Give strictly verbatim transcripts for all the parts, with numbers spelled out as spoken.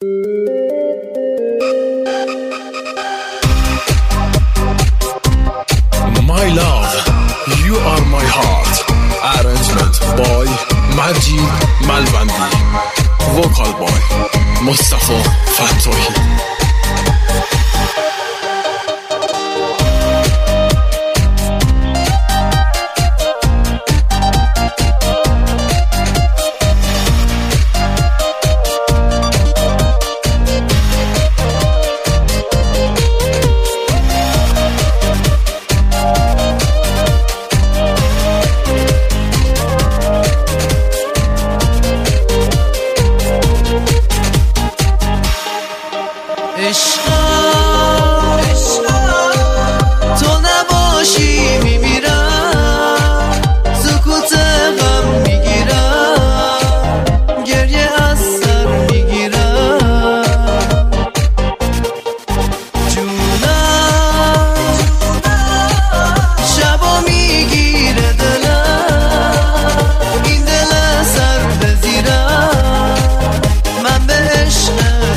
My love, you are my heart. Arrangement by Majid Malvandi. Vocal by Mustafa Fatohi. تو نباشی میمیرم، سکوت غم میگیرم، گریه از سر میگیرم. جونم شبا میگیره دلم، این دل سر بزیرم، من به عشق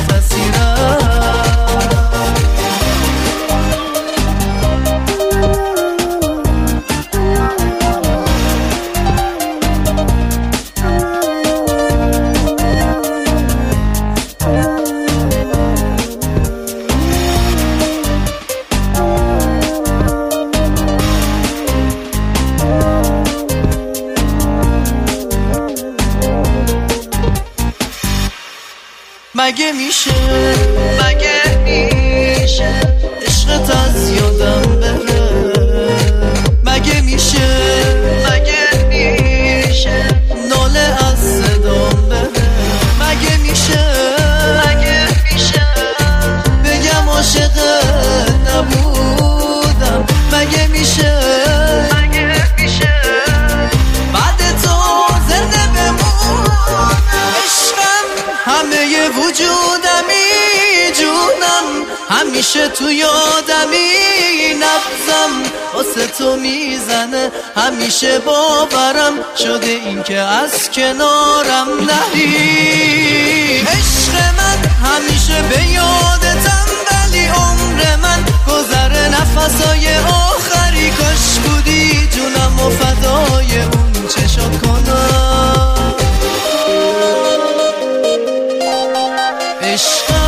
مگه میشه مگه میشه عشقت از یادم بره، مگه میشه مگه میشه ناله از صدام بره، مگه میشه مگه میشه بگم عاشقت نبودم، مگه میشه مگه میشه بعد تو زنده بمونم. عشقم همه وجودمی، جونم همیشه تو یادمی، نبضم واسه تو میزنه همیشه، باورم شده این که از کنارم نری. عشق من همیشه به یادتم، ولی عمر من گذره نفسای آخری، کاش بودی جونم و فدای اون چشات کنم. عشق